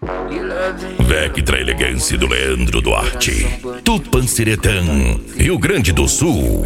Vectra Elegância do Leandro Duarte, Tupãnciretã, Rio Grande do Sul.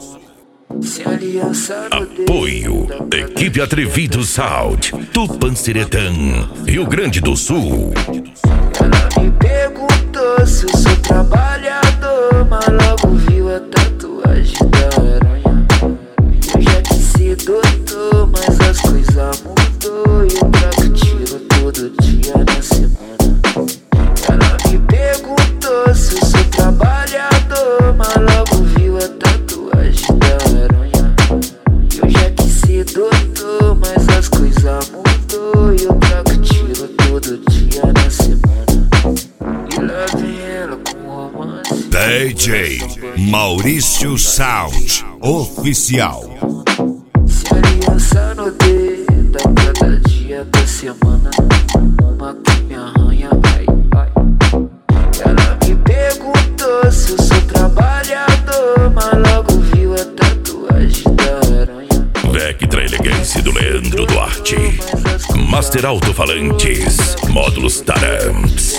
Apoio Equipe Atrevido Sound, Tupãnciretã, Rio Grande do Sul. Ela me perguntou se eu sou trabalhador, mas logo viu a tatuagem da aranha. Eu já quis ser doutor, mas as coisas mudou. Eu trago tiro todo dia na semana. Ela me perguntou se eu sou trabalhador, mas logo viu a tatuagem da aranha. Eu já quis ser doutor, mas as coisas mudou. Eu trago tiro todo dia na semana. E lá vem ela com romance. DJ Maurício Sound Oficial. Se aliança no dedo a cada dia da semana, uma que me arranha, vai, vai. Ela me perguntou se eu sou trabalhador, mas logo viu a tatuagem da aranha. Vectra Elegância do Leandro Duarte, Master Alto-Falantes, Módulos Taramps.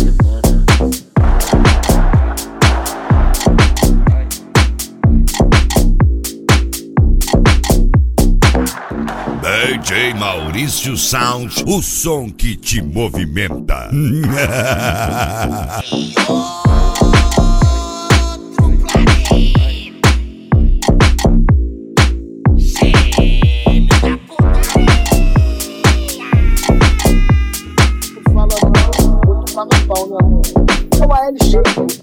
DJ Maurício Sound, o som que te movimenta. Fala, não, vou te pagar pau, né, amor? É uma LX.